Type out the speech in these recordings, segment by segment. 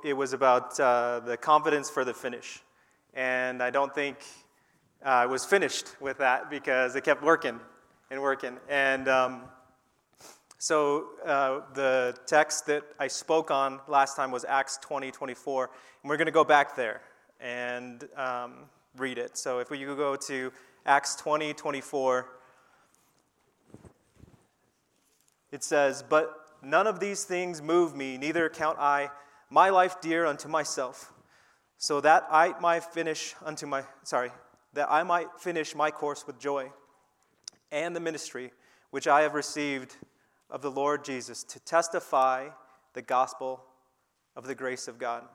it was about the confidence for the finish. And I don't think I was finished with that because it kept working and working. And so the text that I spoke on last time was Acts 20:24. And we're going to go back there and read it. So if we could go to Acts 20:24, it says, "But none of these things move me, neither count I my life dear unto myself, so that I might finish my course with joy, and the ministry which I have received of the Lord Jesus, to testify the gospel of the grace of God."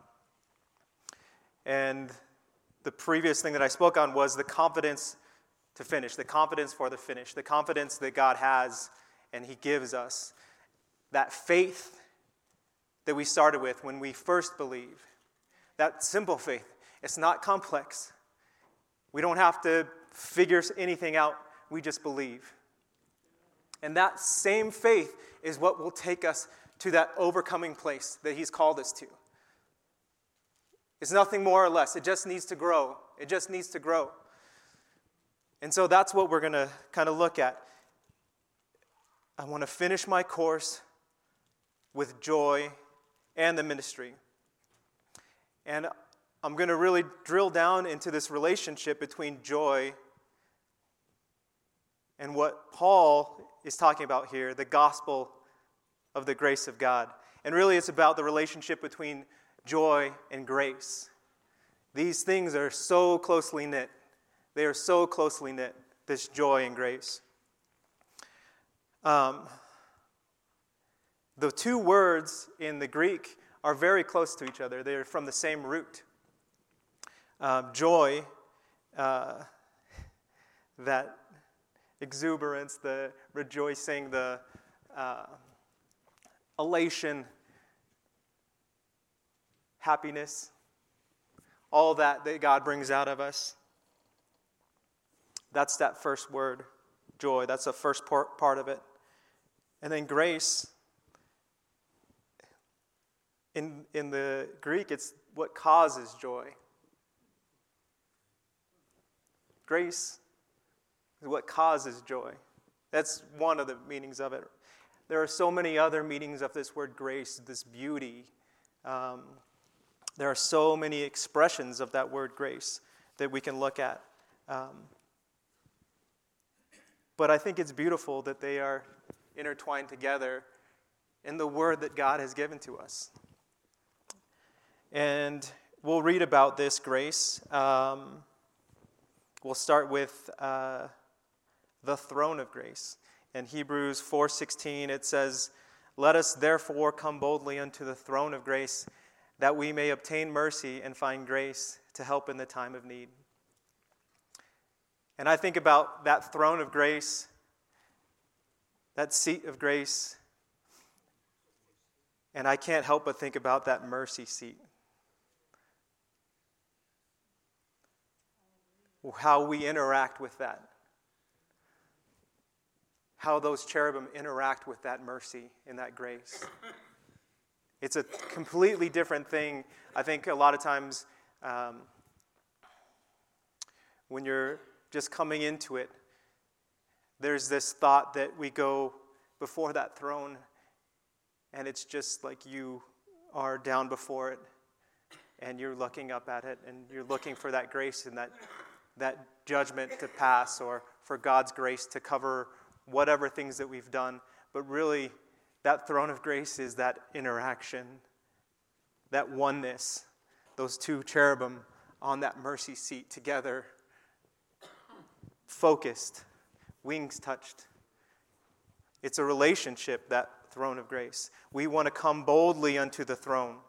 And the previous thing that I spoke on was the confidence to finish, the confidence for the finish, the confidence that God has and He gives us. That faith that we started with when we first believe. That simple faith. It's not complex. We don't have to figure anything out. We just believe. And that same faith is what will take us to that overcoming place that He's called us to. It's nothing more or less. It just needs to grow. It just needs to grow. And so that's what we're going to kind of look at. I want to finish my course with joy and the ministry. And I'm going to really drill down into this relationship between joy and what Paul is talking about here, the gospel of the grace of God. And really it's about the relationship between joy and grace. These things are so closely knit. They are so closely knit, this joy and grace. The two words in the Greek are very close to each other. They're from the same root. Joy, that exuberance, the rejoicing, the elation, happiness, all that God brings out of us. That's that first word, joy. That's the first part of it. And then grace, in the Greek, it's what causes joy. Grace is what causes joy. That's one of the meanings of it. There are so many other meanings of this word grace, this beauty. There are so many expressions of that word grace that we can look at. But I think it's beautiful that they are intertwined together in the word that God has given to us. And we'll read about this grace. We'll start with the throne of grace. In Hebrews 4:16, it says, "Let us therefore come boldly unto the throne of grace, that we may obtain mercy and find grace to help in the time of need." And I think about that throne of grace, that seat of grace, and I can't help but think about that mercy seat. How we interact with that. How those cherubim interact with that mercy and that grace. It's a completely different thing. I think a lot of times when you're just coming into it, there's this thought that we go before that throne and it's just like you are down before it and you're looking up at it and you're looking for that grace and that judgment to pass, or for God's grace to cover whatever things that we've done. But really, that throne of grace is that interaction, that oneness, those two cherubim on that mercy seat together, focused, wings touched. It's a relationship, that throne of grace. We want to come boldly unto the throne.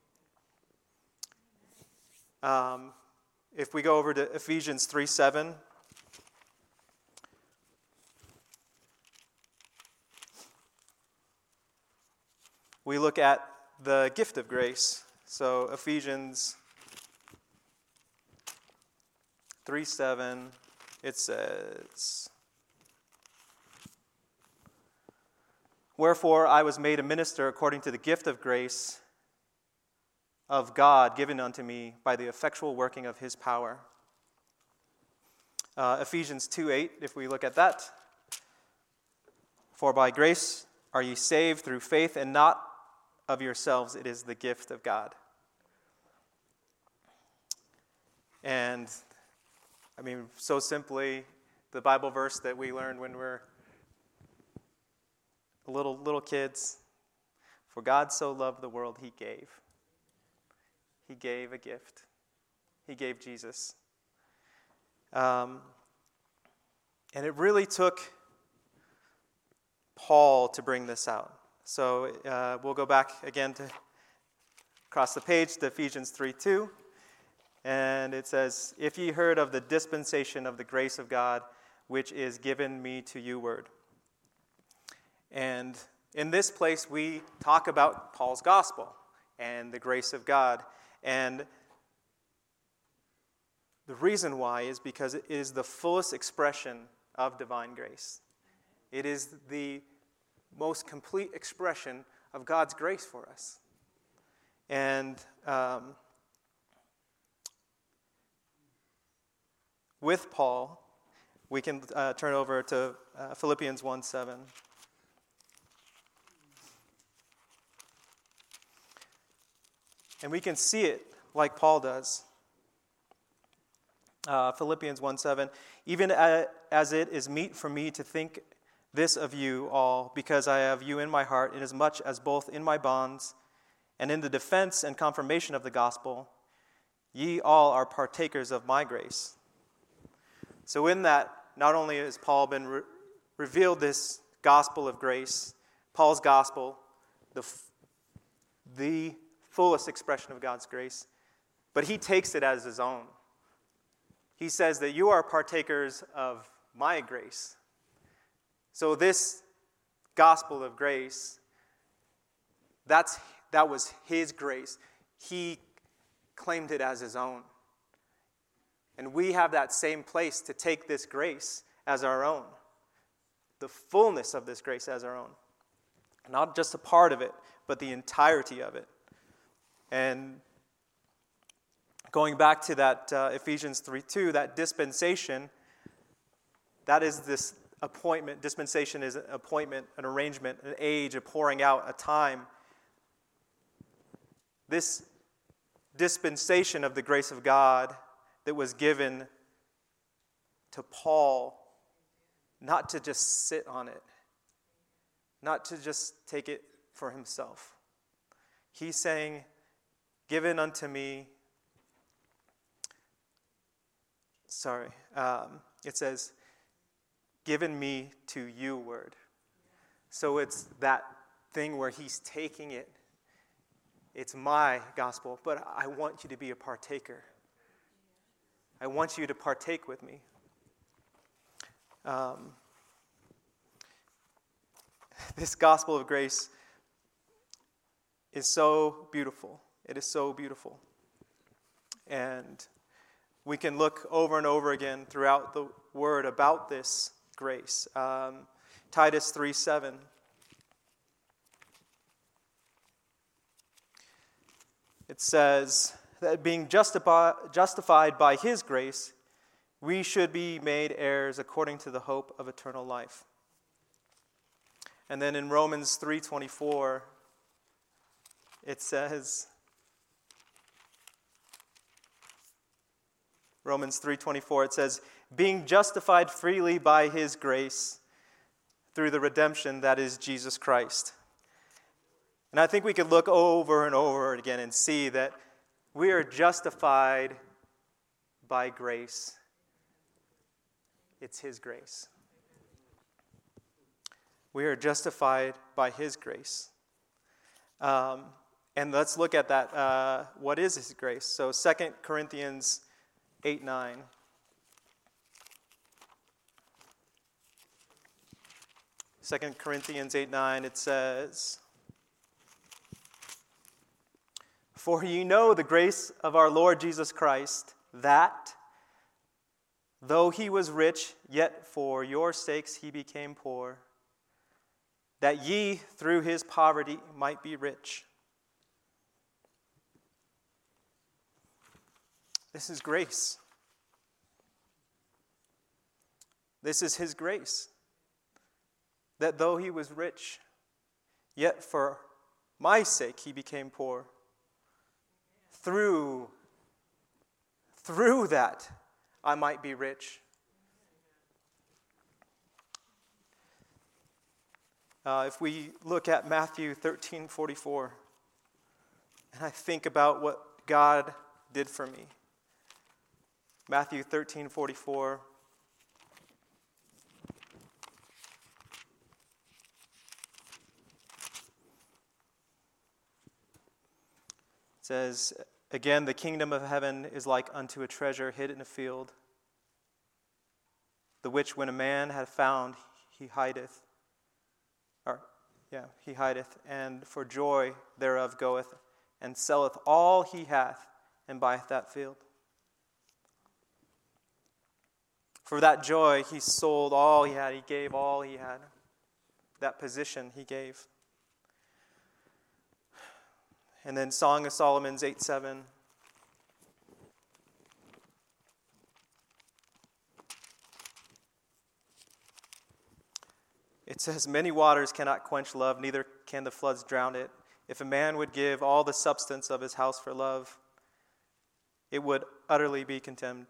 If we go over to Ephesians 3:7, we look at the gift of grace. So Ephesians 3:7, it says, "Wherefore I was made a minister according to the gift of grace of God given unto me by the effectual working of his power. Ephesians 2:8, if we look at that. For by grace are ye saved through faith, and not of yourselves, it is the gift of God. And, so simply, the Bible verse that we learned when we're little kids, for God so loved the world, he gave. He gave a gift. He gave Jesus. And it really took Paul to bring this out. So we'll go back again to across the page to Ephesians 3:2. And it says, if ye heard of the dispensation of the grace of God, which is given me to you word. And in this place, we talk about Paul's gospel and the grace of God. And the reason why is because it is the fullest expression of divine grace. It is the most complete expression of God's grace for us. And with Paul, we can turn over to Philippians 1:7. And we can see it like Paul does. Philippians 1:7, even as it is meet for me to think this of you all, because I have you in my heart, inasmuch as both in my bonds and in the defense and confirmation of the gospel, ye all are partakers of my grace. So in that, not only has Paul been revealed this gospel of grace, Paul's gospel, the fullest expression of God's grace, but he takes it as his own. He says that you are partakers of my grace. So this gospel of grace, that was his grace. He claimed it as his own. And we have that same place to take this grace as our own. The fullness of this grace as our own. Not just a part of it, but the entirety of it. And going back to that Ephesians 3:2, that dispensation, that is this appointment. Dispensation is an appointment, an arrangement, an age, a pouring out, a time. This dispensation of the grace of God that was given to Paul, not to just sit on it, not to just take it for himself. He's saying, given unto me, it says, given me to you word. So it's that thing where he's taking it. It's my gospel, but I want you to be a partaker. I want you to partake with me. This gospel of grace is so beautiful. It is so beautiful. And we can look over and over again throughout the word about this grace. Titus 3:7. It says that being justified by his grace, we should be made heirs according to the hope of eternal life. And then in Romans 3:24, it says, Romans 3:24, it says, being justified freely by his grace through the redemption that is Jesus Christ. And I think we could look over and over again and see that we are justified by grace. It's his grace. We are justified by his grace. And let's look at that. What is his grace? So 2 Corinthians 8:9. 2 Corinthians 8:9, it says, for ye know the grace of our Lord Jesus Christ, that, though he was rich, yet for your sakes he became poor, that ye through his poverty might be rich. This is grace. This is his grace. That though he was rich, yet for my sake he became poor. Through that I might be rich. If we look at Matthew 13:44, and I think about what God did for me. Matthew 13:44. It says, again, the kingdom of heaven is like unto a treasure hid in a field, the which when a man hath found, he hideth. He hideth, and for joy thereof goeth, and selleth all he hath, and buyeth that field. For that joy he sold all he had, he gave all he had. That position he gave. And then Song of Solomon's 8:7. It says, many waters cannot quench love, neither can the floods drown it. If a man would give all the substance of his house for love, it would utterly be contemned.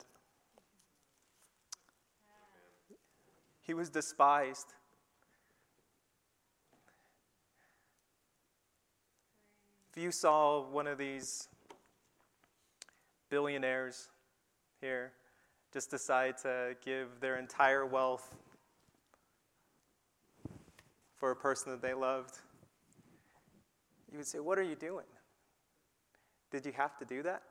He was despised. If you saw one of these billionaires here just decide to give their entire wealth for a person that they loved, you would say, what are you doing? Did you have to do that?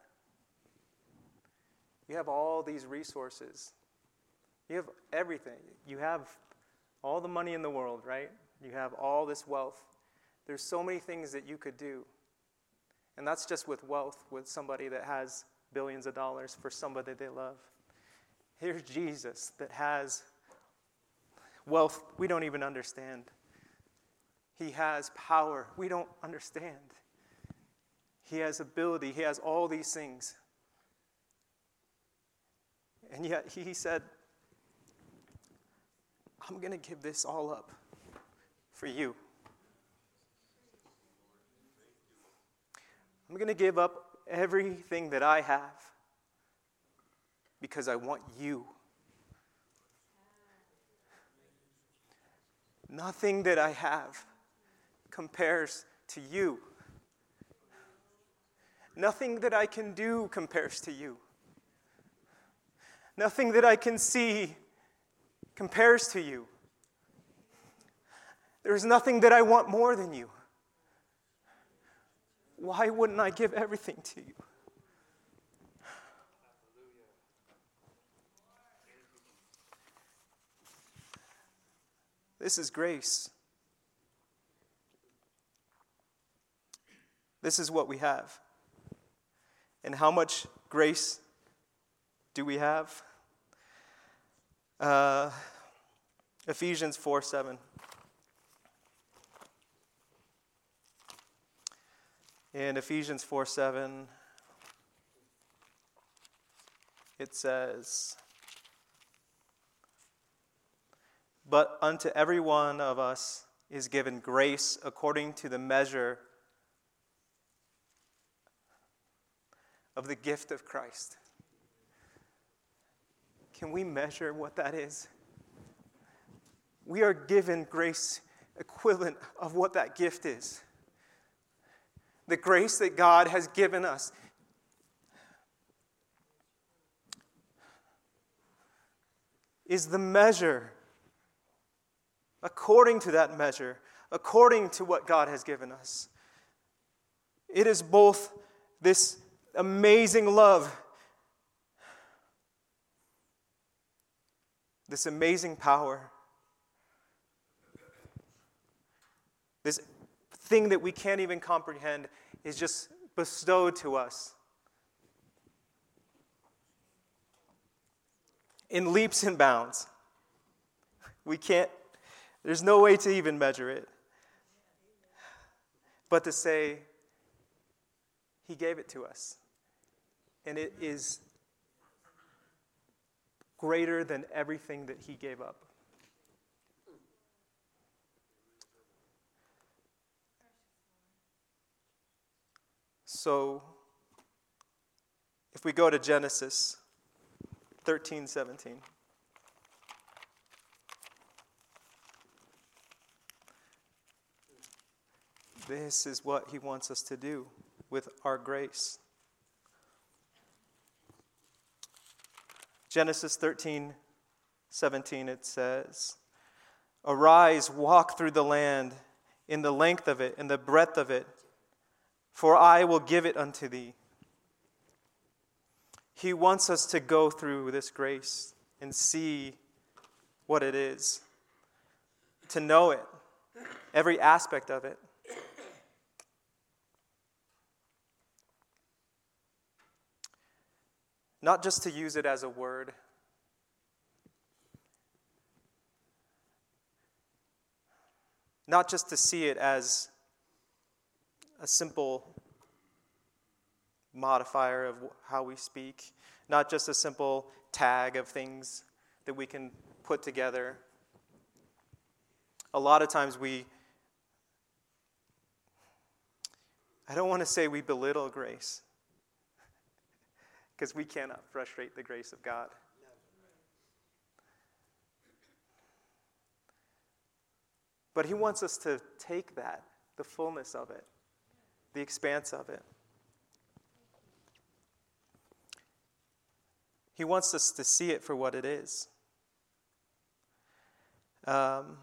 You have all these resources. You have everything. You have all the money in the world, right? You have all this wealth. There's so many things that you could do. And that's just with wealth, with somebody that has billions of dollars for somebody they love. Here's Jesus that has wealth we don't even understand. He has power we don't understand. He has ability. He has all these things. And yet he said, I'm going to give this all up for you. I'm going to give up everything that I have because I want you. Nothing that I have compares to you. Nothing that I can do compares to you. Nothing that I can see compares to you. There's nothing that I want more than you. Why wouldn't I give everything to you? This is grace. This is what we have. And how much grace do we have? Ephesians 4:7. In Ephesians 4:7, it says, but unto every one of us is given grace according to the measure of the gift of Christ. Can we measure what that is? We are given grace equivalent of what that gift is. The grace that God has given us. Is the measure, according to that measure, according to what God has given us. It is both this amazing love, this amazing power, this thing that we can't even comprehend is just bestowed to us in leaps and bounds. There's no way to even measure it. But to say, He gave it to us. And it is greater than everything that he gave up. So, if we go to Genesis 13:17. This is what he wants us to do with our grace. Genesis 13:17, it says, "Arise, walk through the land in the length of it, in the breadth of it, for I will give it unto thee." He wants us to go through this grace and see what it is, to know it, every aspect of it. Not just to use it as a word, not just to see it as a simple modifier of how we speak, not just a simple tag of things that we can put together. A lot of times I don't want to say we belittle grace, because we cannot frustrate the grace of God. But he wants us to take that, the fullness of it, the expanse of it. He wants us to see it for what it is. That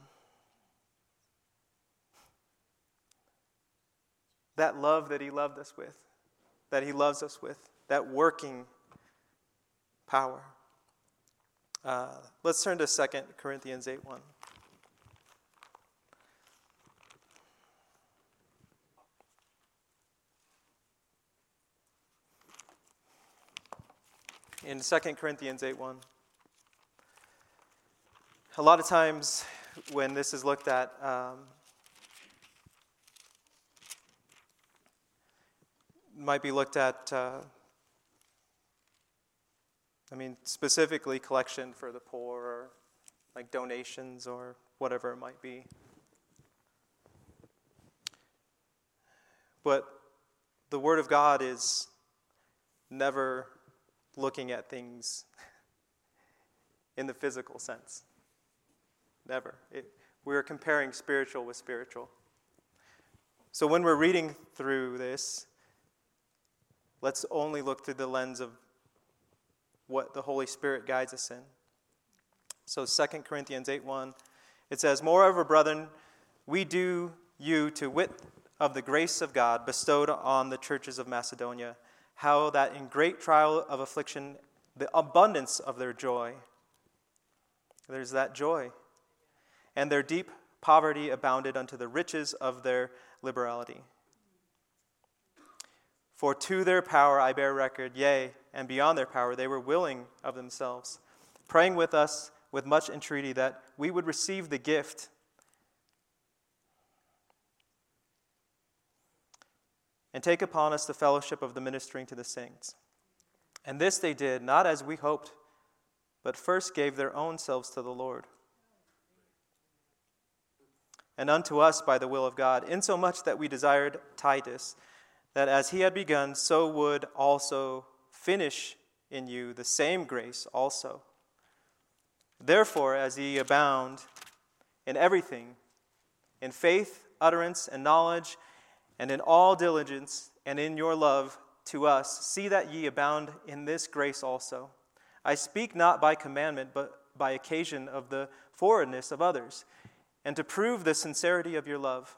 love that he loved us with, that he loves us with, that working power. Let's turn to 2 Corinthians 8:1. In 2 Corinthians 8:1, a lot of times when this is looked at, might be looked at, specifically collection for the poor, or like donations or whatever it might be. But the Word of God is never looking at things in the physical sense. Never. We're comparing spiritual with spiritual. So when we're reading through this, let's only look through the lens of what the Holy Spirit guides us in. So 2 Corinthians 8:1, it says, "Moreover, brethren, we do you to wit of the grace of God bestowed on the churches of Macedonia, how that in great trial of affliction, the abundance of their joy," there's that joy, "and their deep poverty abounded unto the riches of their liberality. For to their power I bear record, yea, and beyond their power they were willing of themselves, praying with us with much entreaty that we would receive the gift and take upon us the fellowship of the ministering to the saints. And this they did, not as we hoped, but first gave their own selves to the Lord, and unto us by the will of God, insomuch that we desired Titus, that as he had begun, so would also finish in you the same grace also. Therefore, as ye abound in everything, in faith, utterance, and knowledge, and in all diligence, and in your love to us, see that ye abound in this grace also. I speak not by commandment, but by occasion of the forwardness of others, and to prove the sincerity of your love.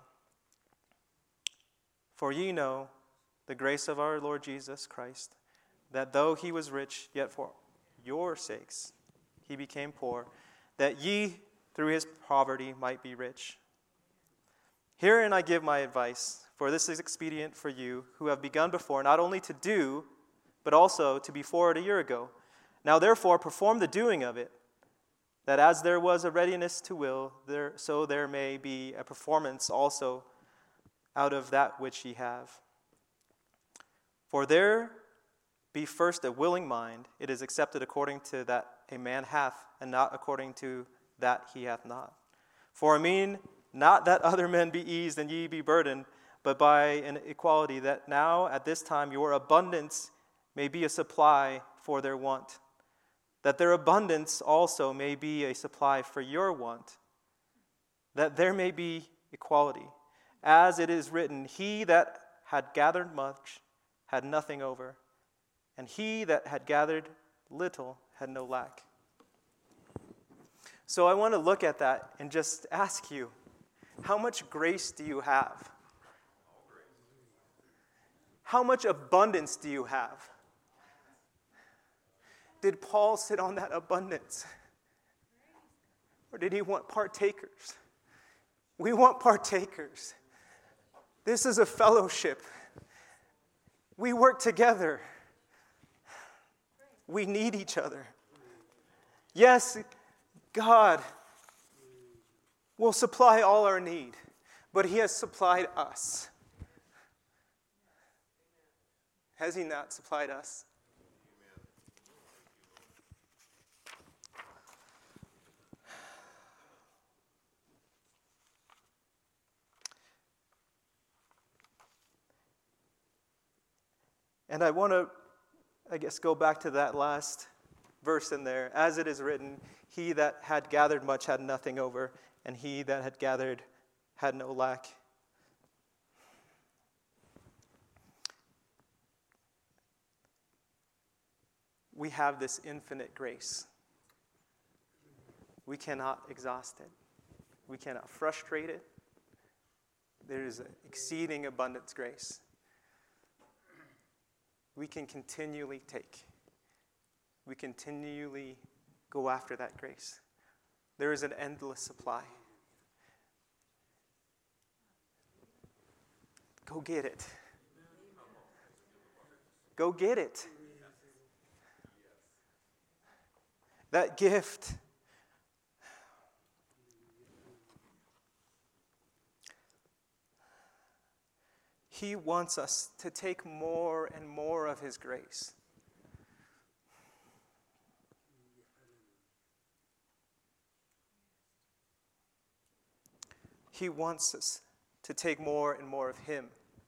For ye know the grace of our Lord Jesus Christ, that though he was rich, yet for your sakes he became poor, that ye through his poverty might be rich. Herein I give my advice, for this is expedient for you, who have begun before, not only to do, but also to be forward a year ago. Now therefore perform the doing of it, that as there was a readiness to will, so there may be a performance also out of that which ye have. For there be first a willing mind, it is accepted according to that a man hath, and not according to that he hath not. For I mean not that other men be eased and ye be burdened, but by an equality, that now at this time your abundance may be a supply for their want, that their abundance also may be a supply for your want, that there may be equality. As it is written, he that had gathered much had nothing over, and he that had gathered little had no lack. So I want to look at that and just ask you, how much grace do you have? How much abundance do you have? Did Paul sit on that abundance? Or did he want partakers? We want partakers. This is a fellowship. We work together. We need each other. Yes, God will supply all our need, but he has supplied us. Has he not supplied us? And I want to, go back to that last verse in there. As it is written, he that had gathered much had nothing over, and he that had gathered had no lack. We have this infinite grace. We cannot exhaust it. We cannot frustrate it. There is an exceeding abundance grace. We can continually take. We continually go after that grace. There is an endless supply. Go get it. Go get it. That gift. He wants us to take more and more of his grace. He wants us to take more and more of him.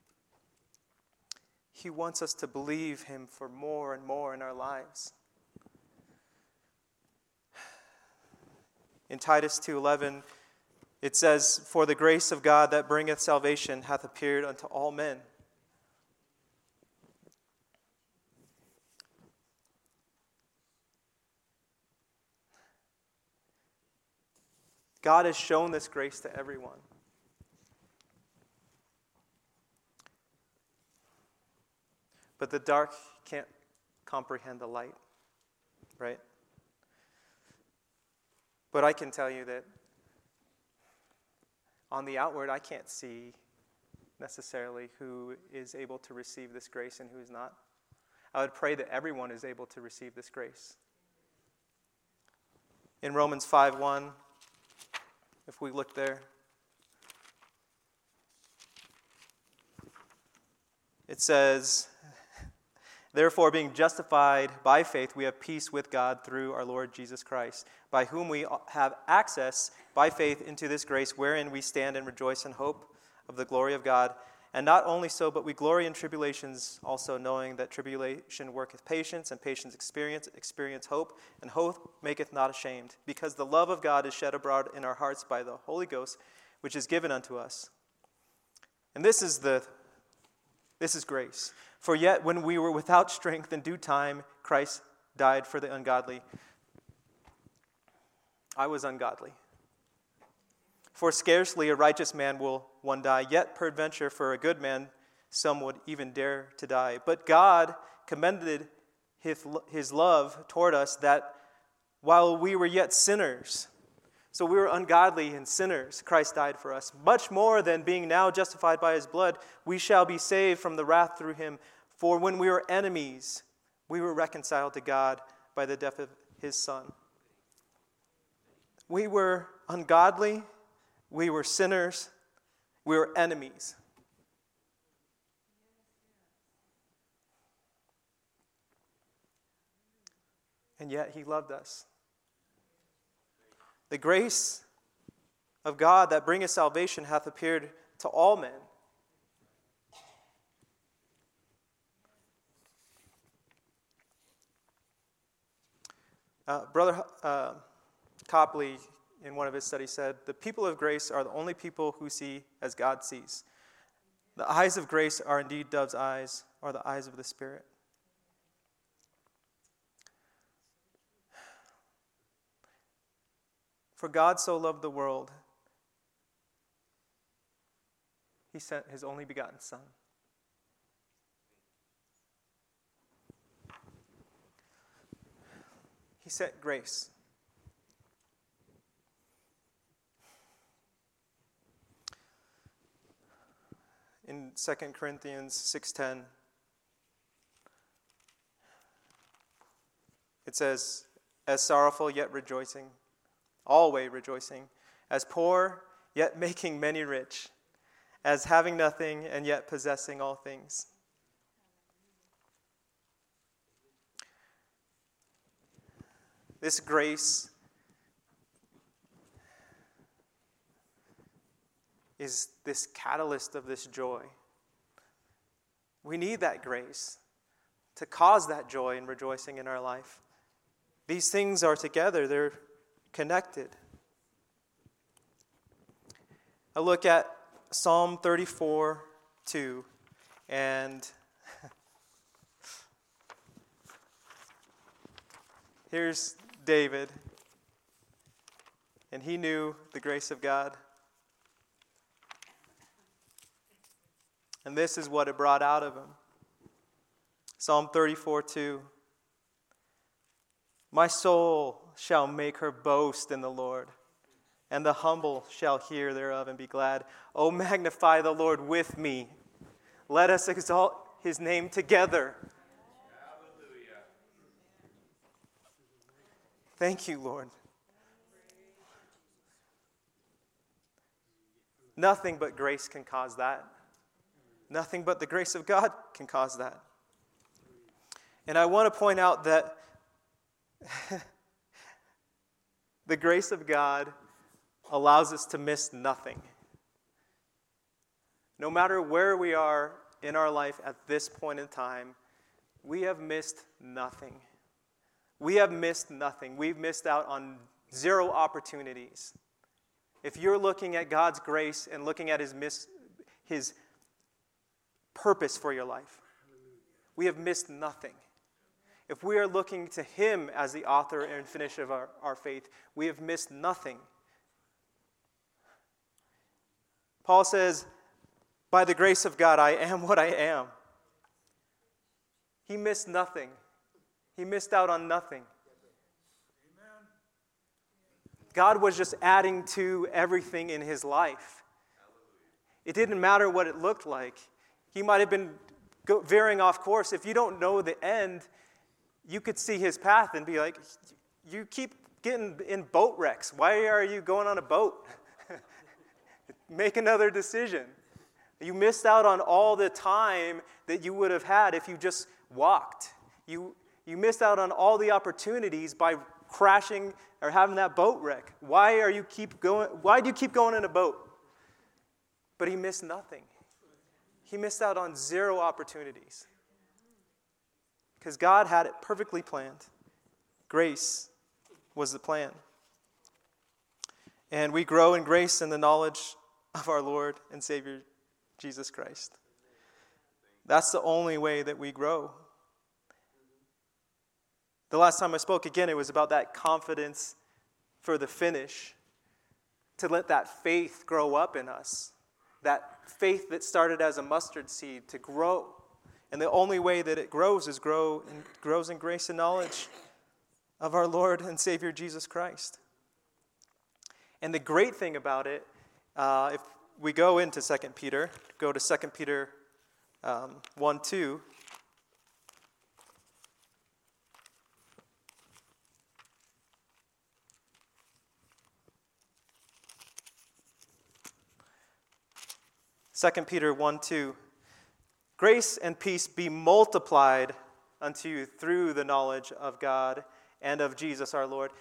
He wants us to believe him for more and more in our lives. In Titus 2:11, it says, "For the grace of God that bringeth salvation hath appeared unto all men." God has shown this grace to everyone. But the dark can't comprehend the light, right? But I can tell you that on the outward, I can't see necessarily who is able to receive this grace and who is not. I would pray that everyone is able to receive this grace. In Romans 5:1, if we look there, it says, "Therefore, being justified by faith, we have peace with God through our Lord Jesus Christ, by whom we have access by faith into this grace wherein we stand and rejoice in hope of the glory of God. And not only so, but we glory in tribulations, also knowing that tribulation worketh patience, and patience experience hope, and hope maketh not ashamed, because the love of God is shed abroad in our hearts by the Holy Ghost, which is given unto us." And this is grace. "For yet when we were without strength, in due time Christ died for the ungodly." I was ungodly. "For scarcely a righteous man will one die, yet peradventure for a good man some would even dare to die. But God commended his love toward us, that while we were yet sinners," so we were ungodly and sinners, "Christ died for us. Much more than being now justified by his blood, we shall be saved from the wrath through him. For when we were enemies, we were reconciled to God by the death of his Son." We were ungodly. We were sinners. We were enemies. and yet he loved us. The grace of God that bringeth salvation hath appeared to all men. Brother Copley, in one of his studies, said, the people of grace are the only people who see as God sees. The eyes of grace are indeed dove's eyes, are the eyes of the Spirit. For God so loved the world, he sent his only begotten Son. He sent grace. In 2 Corinthians 6:10, it says, as sorrowful yet rejoicing, always rejoicing, as poor yet making many rich, as having nothing and yet possessing all things. This grace is this catalyst of this joy. We need that grace to cause that joy and rejoicing in our life. These things are together, they're connected. I look at Psalm 34:2, and here's David, and he knew the grace of God. And this is what it brought out of him. Psalm 34:2. My soul shall make her boast in the Lord, and the humble shall hear thereof and be glad. O magnify the Lord with me. Let us exalt his name together. Hallelujah. Thank you, Lord. Nothing but grace can cause that. Nothing but the grace of God can cause that. And I want to point out that the grace of God allows us to miss nothing. No matter where we are in our life at this point in time, we have missed nothing. We have missed nothing. We've missed out on zero opportunities. If you're looking at God's grace and looking at his purpose for your life, we have missed nothing. If we are looking to him as the author and finisher of our faith, we have missed nothing. Paul says, by the grace of God, I am what I am. He missed nothing. He missed out on nothing. God was just adding to everything in his life. It didn't matter what it looked like. He might have been veering off course. If you don't know the end, you could see his path and be like, you keep getting in boat wrecks. Why are you going on a boat? Make another decision. You missed out on all the time that you would have had if you just walked. You missed out on all the opportunities by crashing or having that boat wreck. Why do you keep going in a boat? But he missed nothing. He missed out on zero opportunities. Because God had it perfectly planned. Grace was the plan. And we grow in grace and the knowledge of our Lord and Savior, Jesus Christ. That's the only way that we grow. The last time I spoke, again, it was about that confidence for the finish. To let that faith grow up in us. That faith that started as a mustard seed to grow. And the only way that it grows is grows in grace and knowledge of our Lord and Savior Jesus Christ. And the great thing about it, if we go into 2 Peter, go to 2 Peter 1:2. Second Peter 1:2. Grace and peace be multiplied unto you through the knowledge of God and of Jesus our Lord.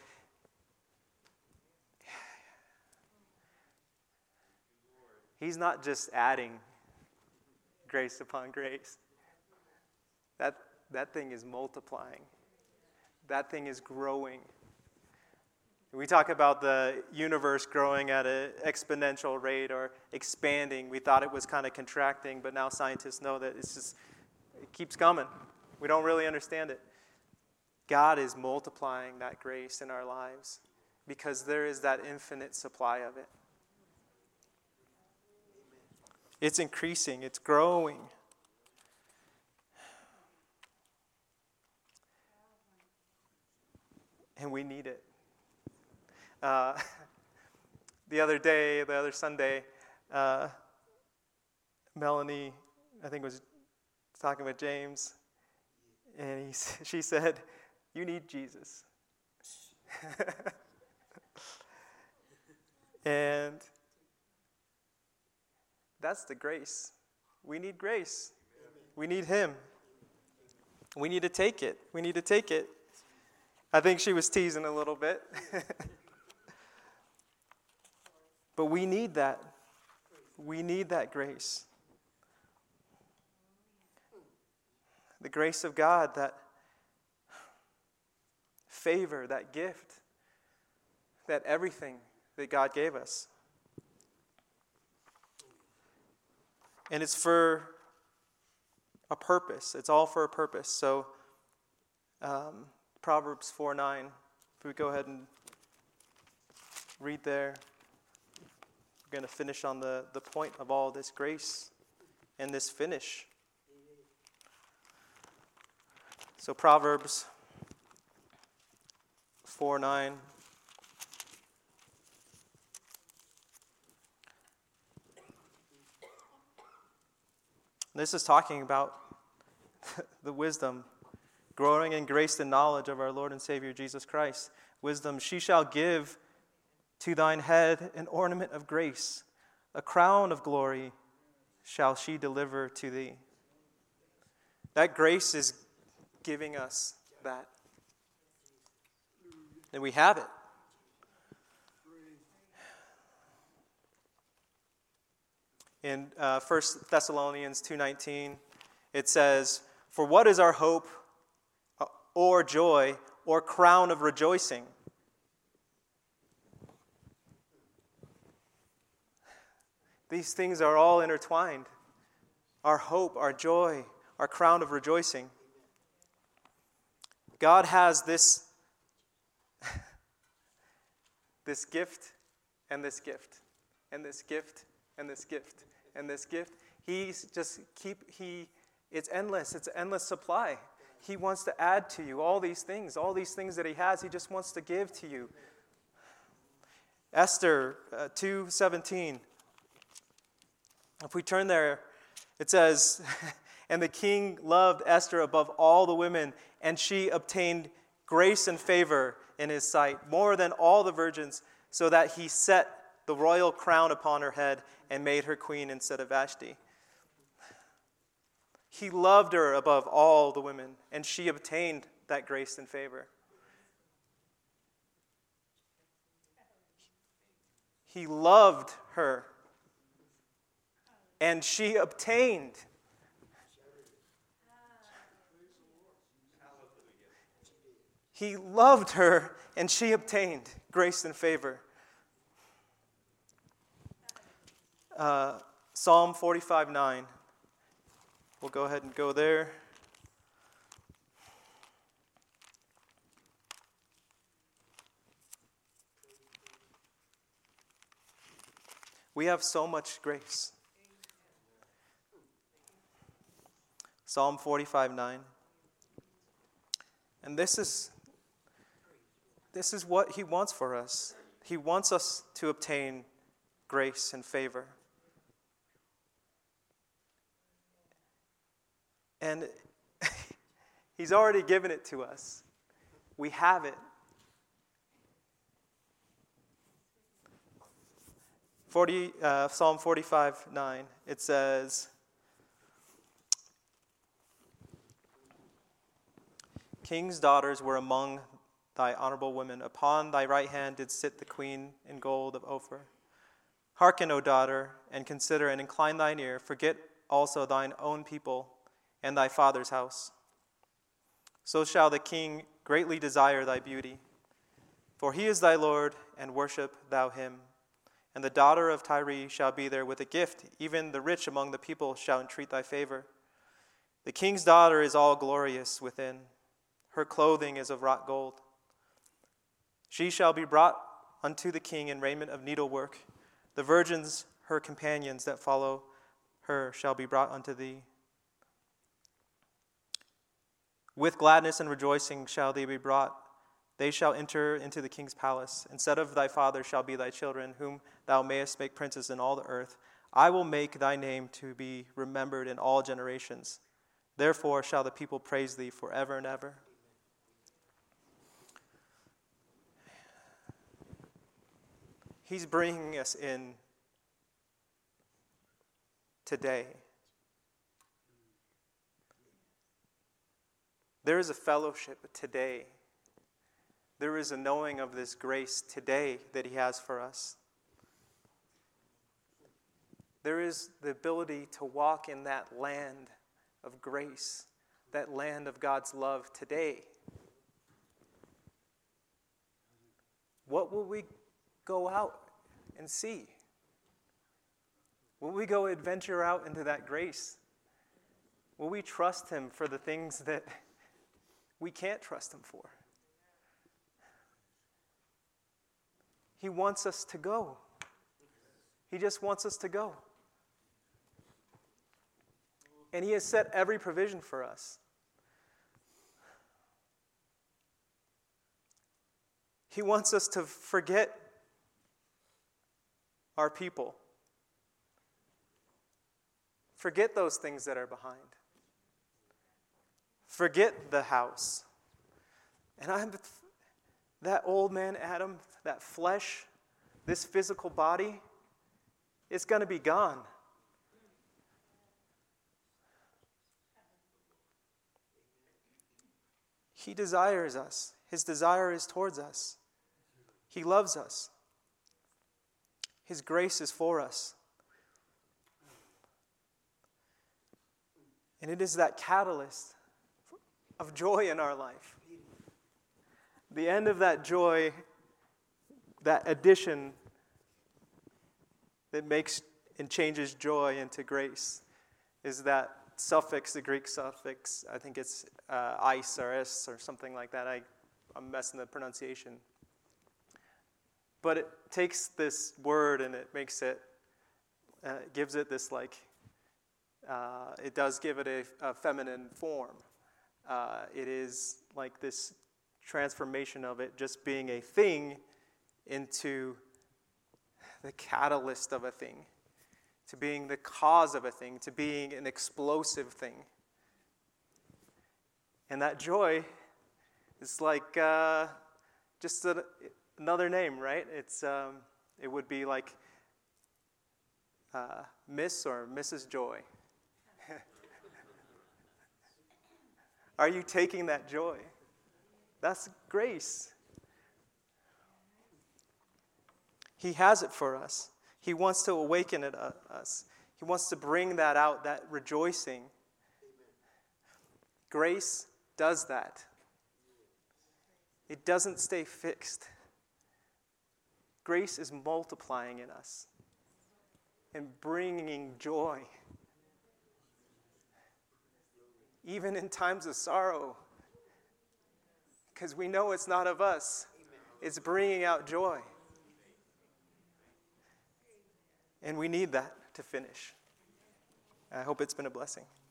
He's not just adding grace upon grace. That thing is multiplying. That thing is growing. We talk about the universe growing at an exponential rate or expanding. We thought it was kind of contracting, but now scientists know that it keeps coming. We don't really understand it. God is multiplying that grace in our lives because there is that infinite supply of it. It's increasing. It's growing. And we need it. The other Sunday, Melanie, I think, was talking with James, and she said, "You need Jesus." And that's the grace. We need grace. We need Him. We need to take it. We need to take it. I think she was teasing a little bit. But we need that. We need that grace. The grace of God, that favor, that gift, that everything that God gave us. And it's for a purpose. It's all for a purpose. So, Proverbs 4:9. If we go ahead and read there, we're going to finish on the point of all this grace and this finish. So Proverbs 4:9. This is talking about the wisdom, growing in grace and knowledge of our Lord and Savior Jesus Christ. Wisdom, she shall give to thine head an ornament of grace, a crown of glory shall she deliver to thee. That grace is giving us that. And we have it. In 1 Thessalonians 2:19, it says, "For what is our hope or joy or crown of rejoicing?" These things are all intertwined. Our hope, our joy, our crown of rejoicing. God has this gift and this gift and this gift and this gift and this gift. It's endless. It's an endless supply. He wants to add to you all these things that He has. He just wants to give to you. Esther 2:17. If we turn there, it says, "And the king loved Esther above all the women, and she obtained grace and favor in his sight, more than all the virgins, so that he set the royal crown upon her head and made her queen instead of Vashti." He loved her above all the women, and she obtained that grace and favor. He loved her, and she obtained. He loved her, and she obtained grace and favor. Psalm 45:9. We'll go ahead and go there. We have so much grace. Psalm 45:9. And this is what He wants for us. He wants us to obtain grace and favor. And He's already given it to us. We have it. Psalm 45:9, it says, "King's daughters were among thy honorable women. Upon thy right hand did sit the queen in gold of Ophir. Hearken, O daughter, and consider, and incline thine ear. Forget also thine own people and thy father's house. So shall the king greatly desire thy beauty. For he is thy Lord, and worship thou him. And the daughter of Tyre shall be there with a gift. Even the rich among the people shall entreat thy favor. The king's daughter is all glorious within. Her clothing is of wrought gold. She shall be brought unto the king in raiment of needlework. The virgins, her companions that follow her, shall be brought unto thee. With gladness and rejoicing shall they be brought. They shall enter into the king's palace. Instead of thy father shall be thy children, whom thou mayest make princes in all the earth. I will make thy name to be remembered in all generations. Therefore shall the people praise thee forever and ever. He's bringing us in today. There is a fellowship today. There is a knowing of this grace today that he has for us. There is the ability to walk in that land of grace, that land of God's love today. What will we go out and see? Will we go adventure out into that grace? Will we trust him for the things that we can't trust him for? He wants us to go. He just wants us to go. And he has set every provision for us. He wants us to forget our people. Forget those things that are behind. Forget the house. And that old man Adam, that flesh, this physical body, it's going to be gone. He desires us. His desire is towards us. He loves us. His grace is for us. And it is that catalyst of joy in our life. The end of that joy, that addition that makes and changes joy into grace, is that suffix, the Greek suffix. I think it's "is" or "s" or something like that. I'm messing the pronunciation. But it takes this word and it makes it, gives it this it does give it a feminine form. It is like this transformation of it just being a thing into the catalyst of a thing, to being the cause of a thing, to being an explosive thing. And that joy is like just another name, right? It would be like Miss or Mrs. Joy. Are you taking that joy? That's grace. He has it for us. He wants to awaken it us. He wants to bring that out, that rejoicing. Grace does that. It doesn't stay fixed. Grace is multiplying in us and bringing joy. Even in times of sorrow, because we know it's not of us. It's bringing out joy. And we need that to finish. I hope it's been a blessing.